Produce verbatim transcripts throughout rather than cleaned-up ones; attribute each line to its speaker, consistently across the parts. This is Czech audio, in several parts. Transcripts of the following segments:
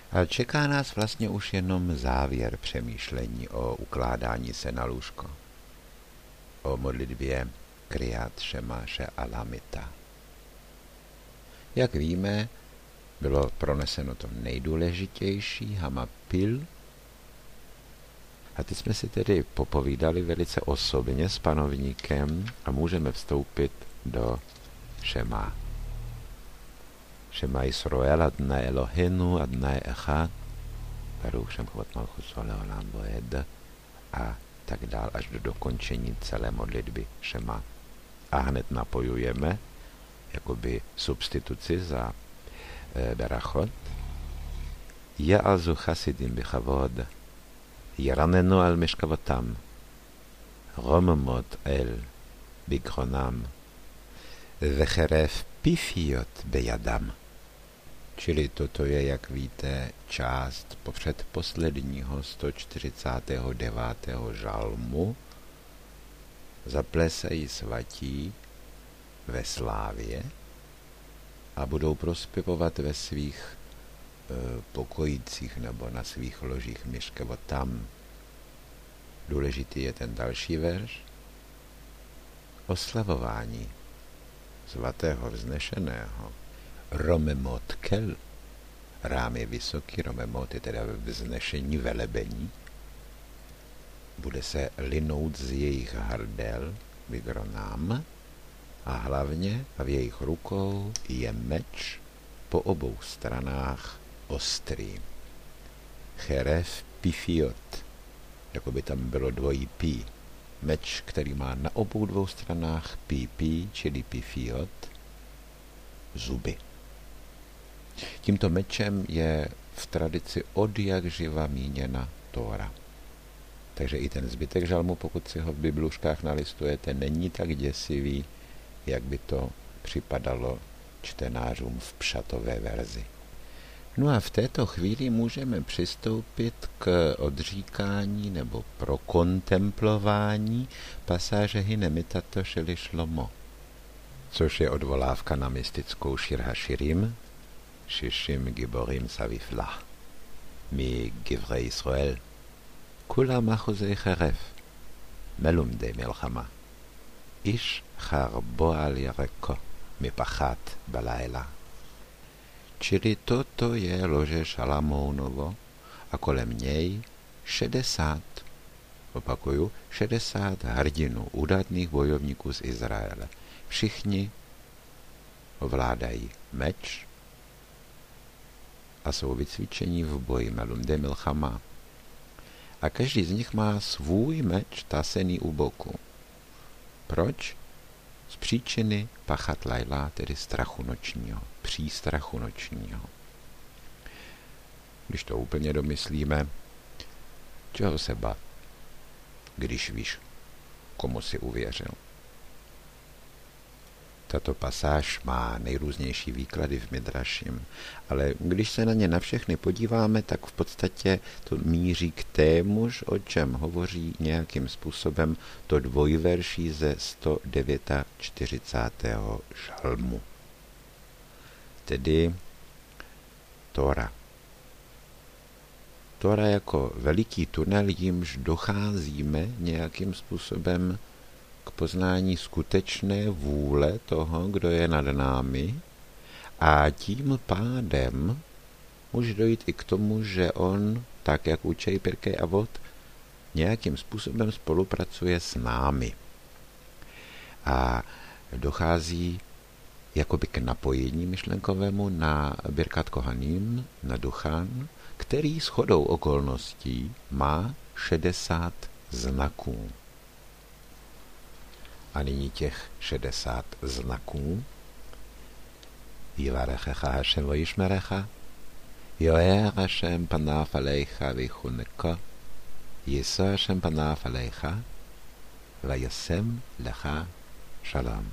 Speaker 1: A čeká nás vlastně už jenom závěr přemýšlení o ukládání se na lůžko. O modlitbě Kriyat Shema She'alamita. Jak víme, bylo proneseno to nejdůležitější, Hamapil. A teď jsme si tedy popovídali velice osobně s panovníkem a můžeme vstoupit do Shema. Shema Yisroel Adonai Eloheinu Adonai Echad Baruch Shem Chovat Malchus Leolam Voed a tak dál až do dokončení celé modlitby Shema. A hned napojujeme jakoby substituci za e, berachot. Ya'azu chasidim bichavod Yaranenu al mishkavotam Romomot el bigronam Vecheref pifiot bejadam. Čili toto je, jak víte, část předposledního sto čtyřicátého devátého žalmu. Zaplesají svatí ve slávě a budou prospěvovat ve svých e, pokojících nebo na svých ložích miškevotam. Důležitý je ten další verš. Oslavování svatého vznešeného. Romemot kel. Rám je vysoký, romemot je teda vznešení, velebení. Bude se linout z jejich hrdel, vigronám, a hlavně v jejich rukou je meč po obou stranách ostrý. Cheref pifiot, jako by tam bylo dvojí pí. Meč, který má na obou dvou stranách pí, čili pifiot, zuby. Tímto mečem je v tradici od jak živa míněna Tóra. Takže i ten zbytek žalmu, pokud si ho v bibluškách nalistujete, není tak děsivý, jak by to připadalo čtenářům v pšatové verzi. No a v této chvíli můžeme přistoupit k odříkání nebo prokontemplování pasáže Hinemitato Sheli Shlomo, což je odvolávka na mystickou Shir HaShirim, Shishim Giborim Saviflah, mi Givrei Yisroel, Kulam Achuzei Cheref, Melumdei Melchama, Ish Charbo al Yareko, Mipachat Balaila. Čili toto je lože Šalamounovo a kolem něj šedesát, opakuju, šedesát hrdinů, údatných bojovníků z Izraele. Všichni ovládají meč a jsou vycvičení v boji Melumdei Milchama. A každý z nich má svůj meč tasený u boku. Proč? Z příčiny pachat lajla, tedy strachu nočního, přístrachu nočního. Když to úplně domyslíme, čeho se bát, když víš, komu si uvěřil. Tato pasáž má nejrůznější výklady v Midrašim, ale když se na ně na všechny podíváme, tak v podstatě to míří k témuž, o čem hovoří nějakým způsobem to dvojverší ze sto čtyřicátého devátého žalmu. Tedy Tóra. Tóra jako veliký tunel, jímž docházíme nějakým způsobem k poznání skutečné vůle toho, kdo je nad námi, a tím pádem může dojít i k tomu, že on, tak jak učí Pirkei Avot, nějakým způsobem spolupracuje s námi. A dochází jakoby k napojení myšlenkovému na Birkat Kohanim, na Duchan, který shodou okolností má šedesát znaků. A nyní těch šedesát znaků. Yivarechecha Hashem vayishmerecha, yo'er Hashem panav aleicha veichuneka, yisa Hashem panav aleicha, vayasem lecha shalom.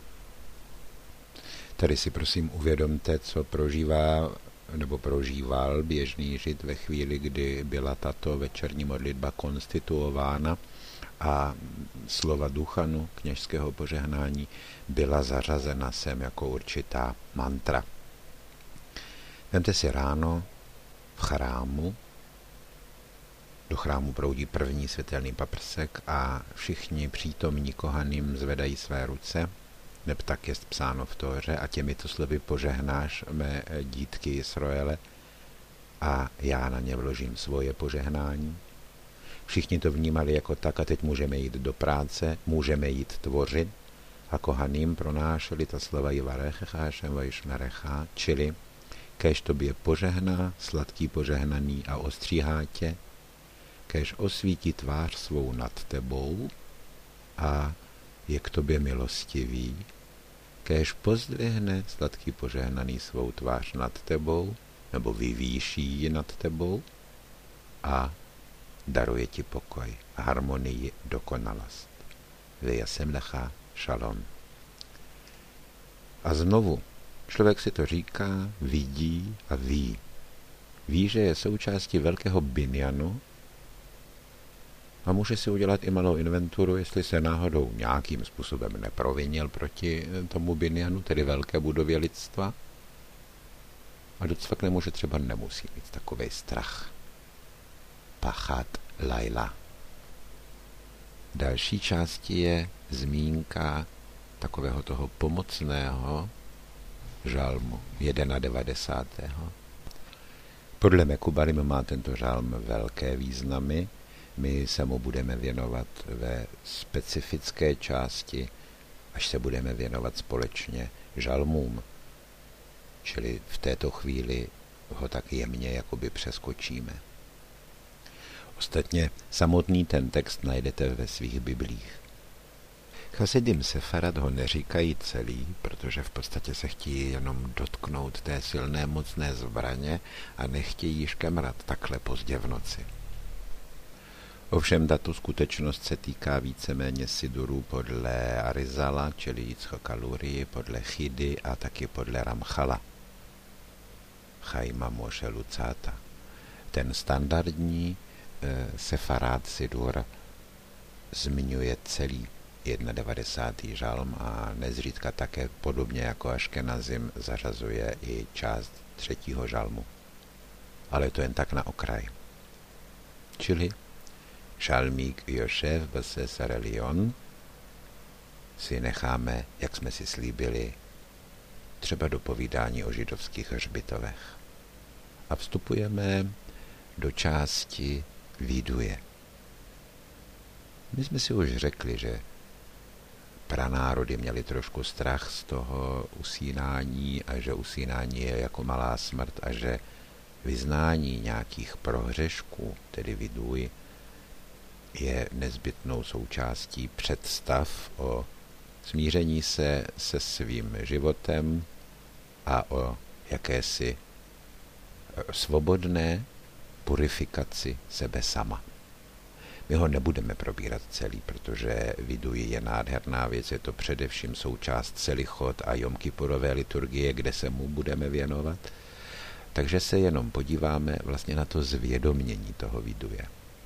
Speaker 1: Tady si prosím uvědomte, co prožívá nebo prožíval běžný Žid ve chvíli, kdy byla tato večerní modlitba konstituována a slova Duchanu, kněžského požehnání, byla zařazena sem jako určitá mantra. Vemte si ráno, v chrámu. Do chrámu proudí první světelný paprsek a všichni přítomní kohaním zvedají své ruce, neb tak jest psáno v Tóře, a těmito slovy požehnáš mé dítky Israele a já na ně vložím svoje požehnání. Všichni to vnímali jako tak a teď můžeme jít do práce, můžeme jít tvořit a kohaním pronášeli ta slova Jivarechecha Hašem vajšmerecha, čili kéž tobě požehná, sladký požehnaný a ostříhá tě, kéž osvítí tvář svou nad tebou a je k tobě milostivý, kéž pozdvihne sladký požehnaný svou tvář nad tebou, nebo vyvýší ji nad tebou a daruje ti pokoj, harmonii, dokonalost. Vyjasem lecha šalom. A znovu, člověk si to říká, vidí a ví. Ví, že je součástí velkého binjanu a může si udělat i malou inventuru, jestli se náhodou nějakým způsobem neprovinil proti tomu binjanu, tedy velké budově lidstva. A docvak nemůže, třeba nemusí mít takovej strach. Pachat Laila. Další části je zmínka takového toho pomocného žalmu devadesátého. Podle Mekubalim má tento žalm velké významy. My se mu budeme věnovat ve specifické části, až se budeme věnovat společně žalmům. Čili v této chvíli ho tak jemně jakoby přeskočíme. Ostatně samotný ten text najdete ve svých biblích. Chasidim Sefarad ho neříkají celý, protože v podstatě se chtějí jenom dotknout té silné mocné zbraně a nechtějí škemrat takhle pozdě v noci. Ovšem tato skutečnost se týká víceméně sidurů podle Arizala, čili Yitzchaka Lurii, podle Chidy a taky podle Ramchala, Chaima Moshe Lucáta. Ten standardní e, Sefarad Sidur zmiňuje celý devadesátý žalm a nezřídka také podobně jako Aškenazim zařazuje i část třetího žalmu. Ale to jen tak na okraj. Čili žalmík Jošev Besesar Elion si necháme, jak jsme si slíbili, třeba do povídání o židovských hřbitovech. A vstupujeme do části výduje. My jsme si už řekli, že pranárody měli trošku strach z toho usínání a že usínání je jako malá smrt a že vyznání nějakých prohřešků, tedy viduj, je nezbytnou součástí představ o smíření se se svým životem a o jakési svobodné purifikaci sebe sama. My ho nebudeme probírat celý, protože viduj je nádherná věc, je to především součást Selichot a Jom Kipurové liturgie, kde se mu budeme věnovat. Takže se jenom podíváme vlastně na to zvědomění toho viduje.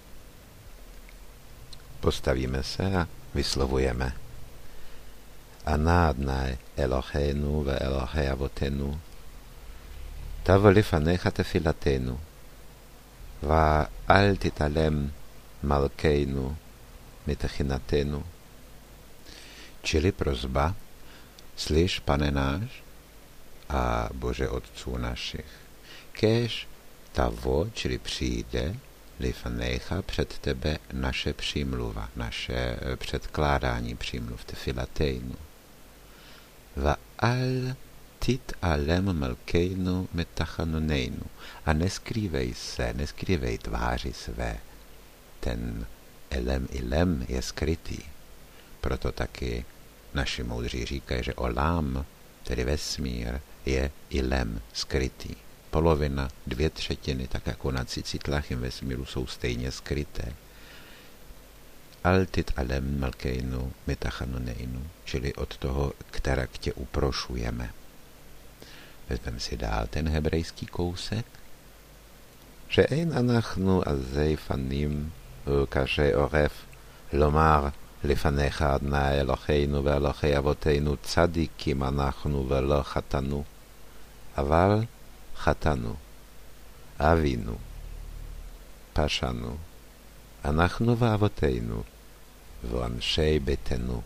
Speaker 1: Postavíme se a vyslovujeme. Ana Adonai Eloheinu ve Elohei Avotenu, tavo lifanecha tefilatenu, va al titalem malkeinu mitechinatenu. Čili prosba, slyš, Pane náš a Bože Otců našich, kéž tavo, čili přijde, lifanecha, před tebe naše přímluva, naše předkládání přímluv, tefilateinu. Va al tit alem malkeinu metachanonejnu. A neskrývej se, neskrývej tváři své. Ten elem ilem je skrytý. Proto taky naši moudří říkají, že olám, tedy vesmír, je ilem, skrytý. Polovina, dvě třetiny, tak jako na cicitlachim vesmíru, jsou stejně skryté. Altit alem malkeinu metachanonejnu, čili od toho, která tě uprošujeme. Vezmeme si dál ten hebrejský kousek. Že ein anachnu azei fanim kaše oref lomar lifanecha Adonai Eloheinu ve Elohei Avotenu tzadikim anachnu velo chatanu. Aval chatanu. Avinu, Pashanu, Anachnu v'Avotenu, v'Anshei Beitenu.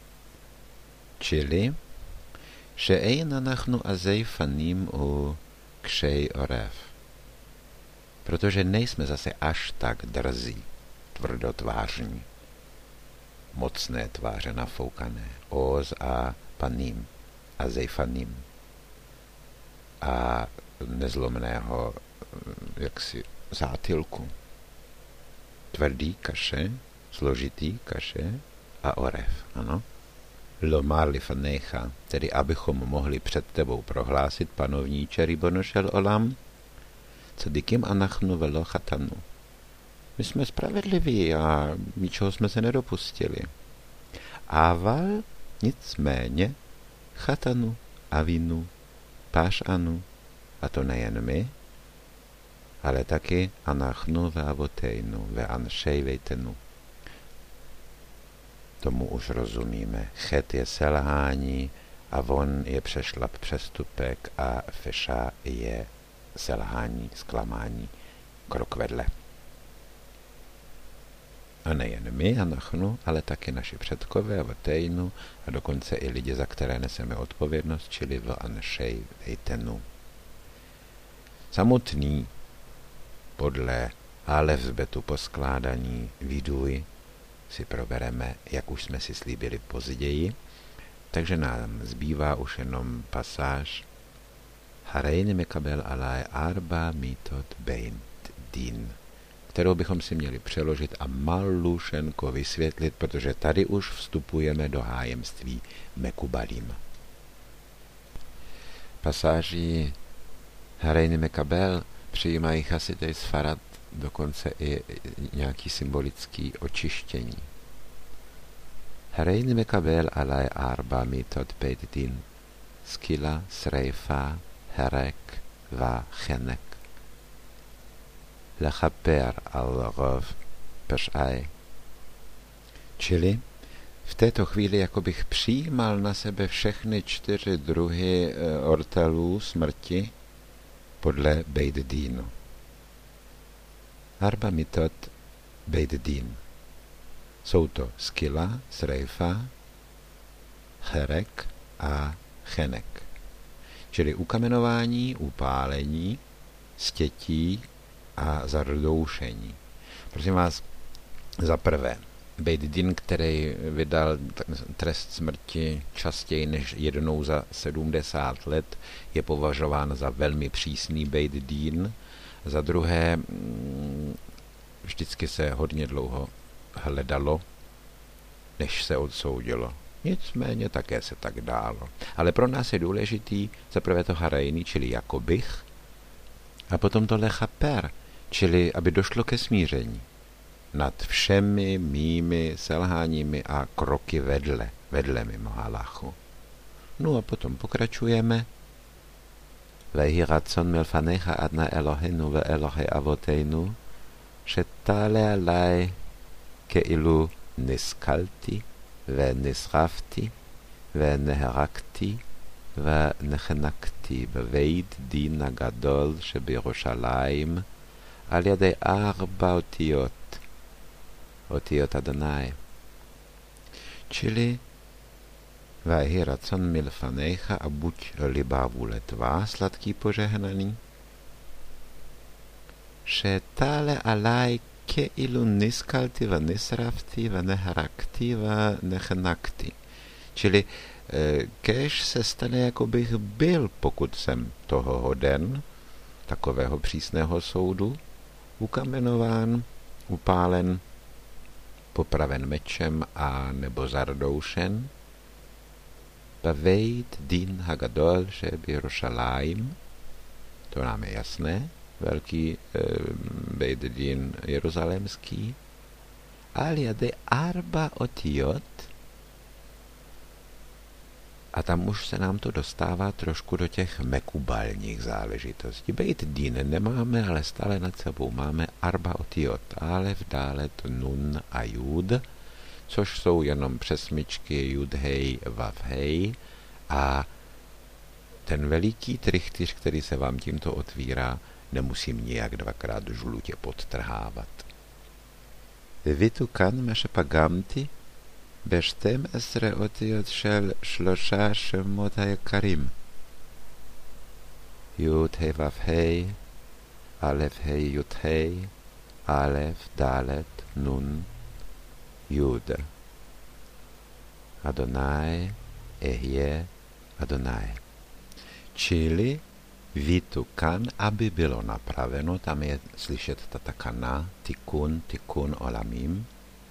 Speaker 1: Čili, שאין אנחנו עזי פנים או קשי עורף. Protože nejsme zase až tak drzí, tvrdotvářní, mocné tváře nafoukané, oz a paním, a zejfaním, a nezlomného jaksi zátilku. Tvrdý kaše, složitý kaše a orev, ano. Lomar lifanecha, tedy abychom mohli před tebou prohlásit, panovníče Ribono shel olam, tzadikim anachnu velo chatanu. My jsme spravedliví a ničeho jsme se nedopustili. Aval, nicméně, chatanu, avinu, pášanu, a to nejen my, ale taky anachnu ve avotejnu, ve anšej vejtenu. Tomu už rozumíme. Chet je selhání, avon je přešlap, přestupek a feša je selhání, zklamání, krok vedle. A nejen my, anachnu, ale taky naši předkové, avotejnu a dokonce i lidi, za které neseme odpovědnost, čili v anšej vejtenu. Samotný podle alefbetu poskládaní viduj si probereme, jak už jsme si slíbili později, takže nám zbývá už jenom pasáž Hareini mekabel alai arba mitot beint din, kterou bychom si měli přeložit a malušenko vysvětlit, protože tady už vstupujeme do hájemství mekubalim. Pasáží Hareini mekabel přijímají chasidej Sfarad dokonce i nějaký symbolický očištění. Hareini mekabel alai arba mitot beit din, skila, sreifa, herek, va chenek. Lechaper al rov pešaj. Čili v této chvíli jako bych přijímal na sebe všechny čtyři druhy ortelů smrti podle beit dinu. Arba mitot beit din. Jsou to skila, sreifa, cherek a chenek. Čili ukamenování, upálení, stětí a zardoušení. Prosím vás, za prvé, beit din, který vydal trest smrti častěji než jednou za sedmdesát let, je považován za velmi přísný beit din. Za druhé, vždycky se hodně dlouho hledalo, než se odsoudilo. Nicméně také se tak dálo. Ale pro nás je důležitý za prvé to hareini, čili jakobych, a potom to lechaper, čili aby došlo ke smíření nad všemi mými selháními a kroky vedle, vedle mimo halachu. No a potom pokračujeme. Vehi ratzon milfanecha adna Elohenu ve Elohe avoteinu, shetale alai keilu niskalti ve nisrafti ve neherakti ve nechenakti beveit din agadol shebirushalayim al yadei arba otiot, otiot Adonai. Čili Vehi racon milfanecha, a buď libá vůle tvá, sladký požehnaný. Šetale alaj keilu niskalti va nisrafti va neharakti va nechenakti. Čili kéž se stane, jako bych byl, pokud jsem toho hoden, takového přísného soudu, ukamenován, upálen, popraven mečem a nebo zardoušen, baveit din hagadol shebirushalayim, to nám je jasné, velký e, beit din jeruzalémský, al yadei arba otiot, a tam už se nám to dostává trošku do těch mekubalních záležitostí. Beit din nemáme, ale stále nad sebou máme arba otiot, alef, dálet, nun a jud, což jsou jenom přesmyčky jud, hej, vav, hej, a ten veliký trichtyř, který se vám tímto otvírá, nemusím nijak dvakrát žlutě podtrhávat. Vitu kan meše pagamti, beštem esre otiot šel šloša šemot hayakarim. Yud hei vav hei, alef hei yud hei, alef dalet nun Jud. Adonai ehje Adonai. Čili vitu kan, aby bylo napraveno, tam je slyšet ta takana, tikun, tikun olamim.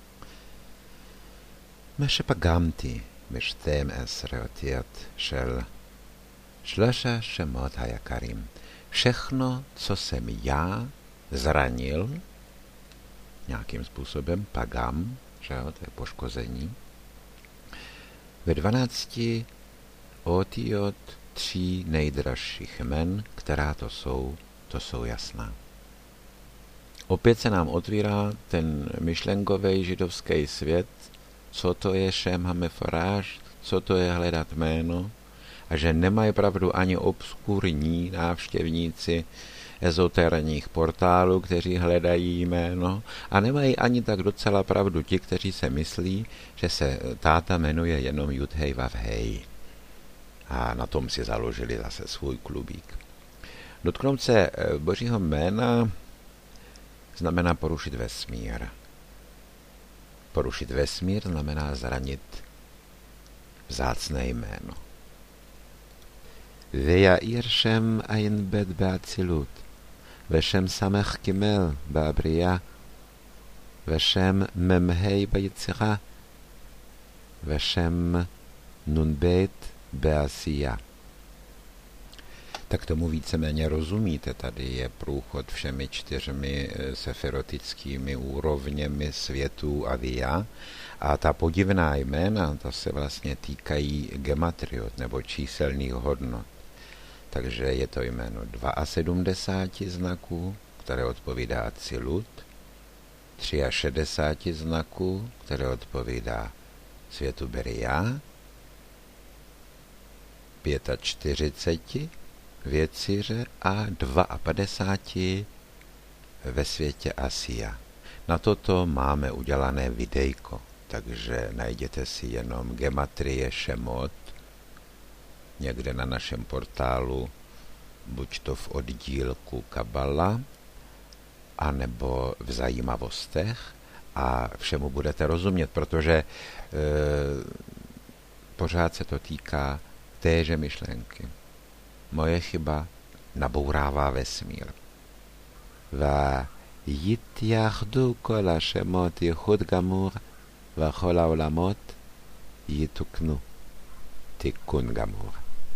Speaker 1: Meše pagamti, beštem esre otiot šel šloša šemot hayakarim. Všechno, co jsem já zranil, nějakým způsobem, pagam, že jo, to je poškození, ve dvanácti otiot tří nejdražších jmen, která to jsou, to jsou jasná. Opět se nám otvírá ten myšlenkový židovský svět, co to je Šem HaMeforáš, co to je hledat jméno, a že nemají pravdu ani obskurní návštěvníci ezoterních portálů, kteří hledají jméno, a nemají ani tak docela pravdu ti, kteří se myslí, že se táta jmenuje jenom Jud hej vav hej. A na tom si založili zase svůj klubík. Dotknout se Božího jména znamená porušit vesmír. Porušit vesmír znamená zranit vzácné jméno. Vejair Shem ayin bet be'atzilut, veshem samech kimel ba'abriya, veshem memhei ba'yitzira, veshem nunbet be'asiya. Tak tomu víceméně rozumíte, tady je průchod všemi čtyřmi seferotickými úrovněmi světů a via, a ta podivná jména, ta se vlastně týkají gematriot nebo číselných hodnot. Takže je to jméno sedmdesát dva znaků, které odpovídá Atzilut, šedesát tři znaků, které odpovídá světu Beria, čtyřicet pět věcíře a padesát dva ve světě Asia. Na toto máme udělané videjko, takže najděte si jenom gematrie Šemot někde na našem portálu, buď to v oddílku Kabala, anebo v zajímavostech, a všemu budete rozumět, protože e, pořád se to týká téže myšlenky. Moje chyba nabourává vesmír. Va yitjachdu kol hashemot yichud gamur va chol haolamot yituknu tikun gamur.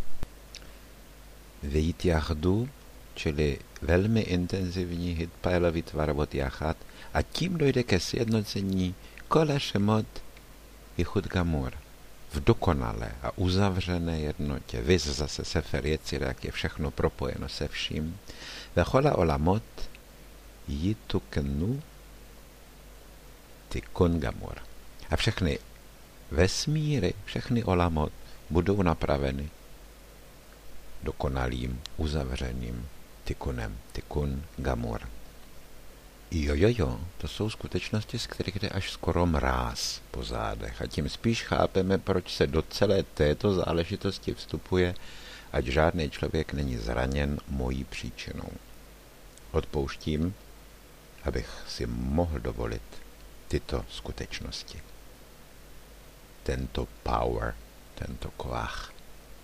Speaker 1: Vejitjachdu, čili velmi intenzivní hitpael vytvarvot jachat, a tím dojde ke sjednocení kol hashemot yichud gamur, v dokonalé a uzavřené jednotě. Viz zase Sefer Jecira, jak je všechno propojeno se vším. Ve chol haolamot yituknu tikun gamur. A všechny vesmíry, všechny olamot budou napraveny dokonalým, uzavřeným tikunem, tikun gamur. Jo, jo, jo, to jsou skutečnosti, z kterých jde až skoro mráz po zádech. A tím spíš chápeme, proč se do celé této záležitosti vstupuje, ať žádný člověk není zraněn mojí příčinou. Odpouštím, abych si mohl dovolit tyto skutečnosti. Tento power, tento koach.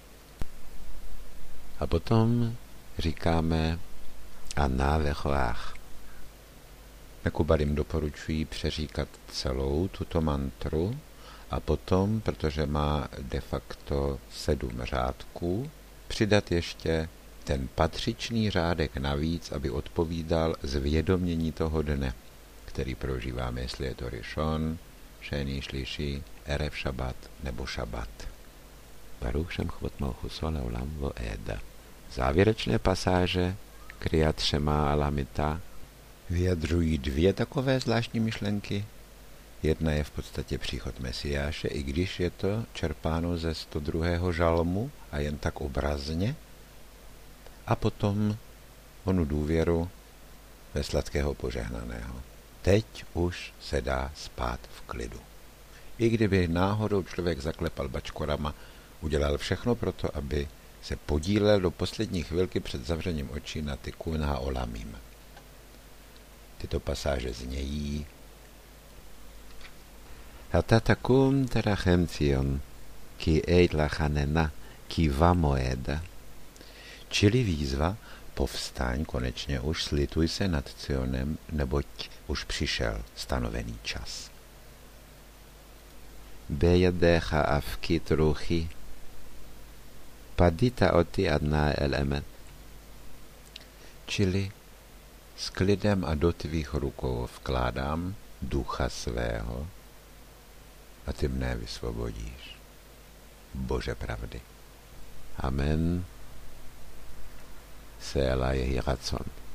Speaker 1: A potom říkáme Ana vechoach. Mekubalim doporučují přeříkat celou tuto mantru a potom, protože má de facto sedm řádků, přidat ještě ten patřičný řádek navíc, aby odpovídal zvědomění toho dne, který prožíváme, jestli je to Rishon, Sheni, Shlishi, Erev Šabat nebo Šabat. Baruch Shem Chvot Malchus Leolam Voed. Závěrečné pasáže Kriyat Shema Alamita vyjadřují dvě takové zvláštní myšlenky. Jedna je v podstatě příchod Mesiáše, i když je to čerpáno ze sto druhého žalmu a jen tak obrazně. A potom onu důvěru ve sladkého požehnaného. Teď už se dá spát v klidu. I kdyby náhodou člověk zaklepal bačkorama, udělal všechno pro to, aby se podílel do poslední chvilky před zavřením očí na Tikkun ha'olamim. Tyto pasáže znějí: Ata takum terachem Zion, ki eid lachanena, ki va moeda. Čili výzva: povstaň konečně už, slituj se nad Cionem, neboť už přišel stanovený čas. Bejadecha afkit ruchi, padita oti adna el emet. Čili s klidem a do tvých rukou vkládám ducha svého a ty mne vysvobodíš. Bože pravdy. Amen. Se'ela yehi ratzon.